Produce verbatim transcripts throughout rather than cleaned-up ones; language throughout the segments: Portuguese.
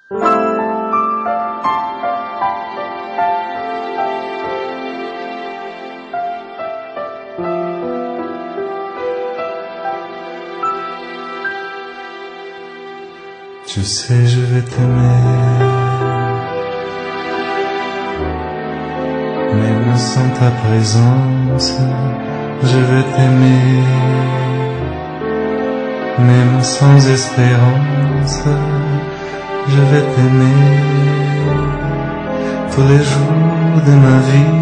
Tu sais, je vais t'aimer, même sans ta présence, je vais t'aimer, même sans espérance, je vais t'aimer, tous les jours de ma vie.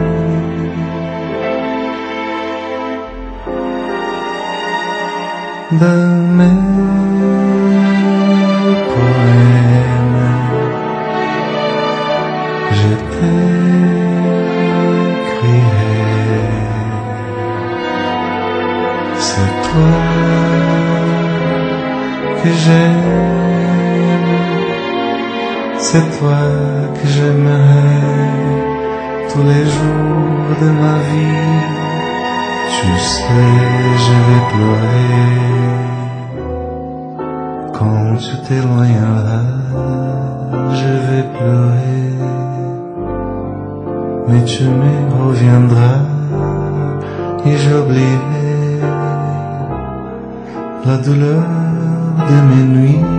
Dans mes poèmes, je t'écrirai, c'est toi que j'aime, c'est toi que j'aimerai tous les jours de ma vie. Tu sais, je vais pleurer quand tu t'éloigneras, je vais pleurer, mais tu me reviendras et j'oublierai la douleur de mes nuits.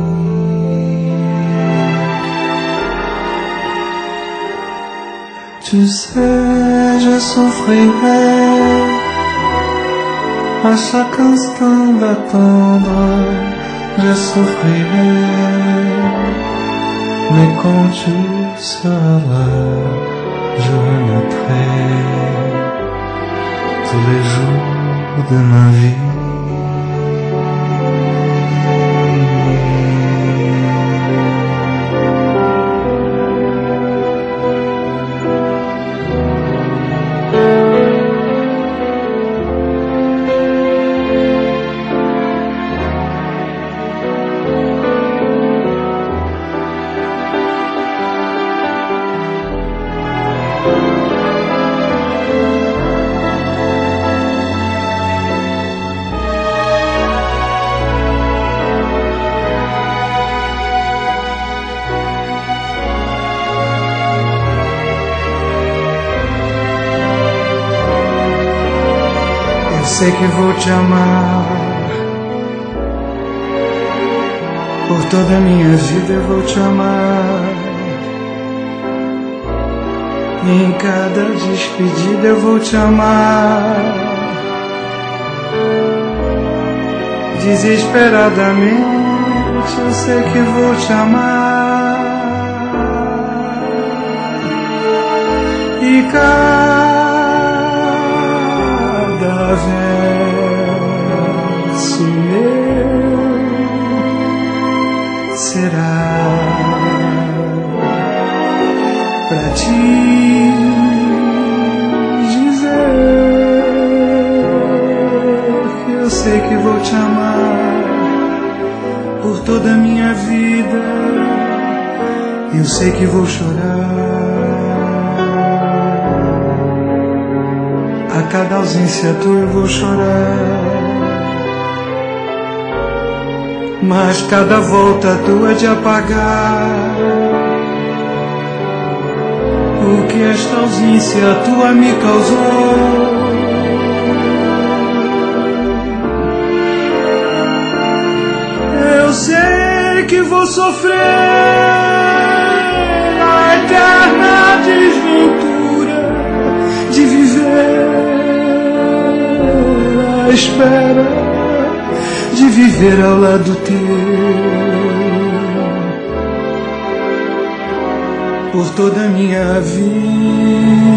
Tu sais, je souffrirai à chaque instant d'attendre, je souffrirai, mais quand tu seras là, je renaîtrai tous les jours de ma vie. Sei que vou te amar, por toda a minha vida eu vou te amar. E em cada despedida eu vou te amar. Desesperadamente eu sei que vou te amar. E cada verso meu será pra te dizer que eu sei que vou te amar por toda a minha vida. Eu sei que vou chorar a cada ausência tua, eu vou chorar, mas cada volta tua de apagar o que esta ausência tua me causou. Eu sei que vou sofrer a eterna desventura de viver à espera, de viver ao lado teu por toda a minha vida.